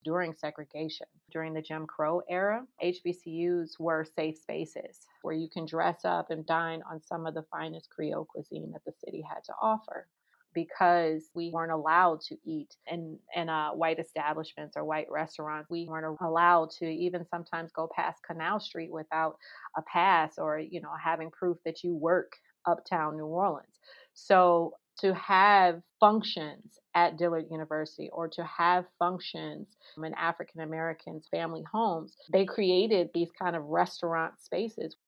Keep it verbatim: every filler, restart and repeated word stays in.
during segregation. During the Jim Crow era, H B C Us were safe spaces where you can dress up and dine on some of the finest Creole cuisine that the city had to offer. Because we weren't allowed to eat in, in uh, white establishments or white restaurants. We weren't allowed to even sometimes go past Canal Street without a pass or, you know, having proof that you work uptown New Orleans. So to have functions at Dillard University or to have functions in African Americans' family homes, they created these kind of restaurant spaces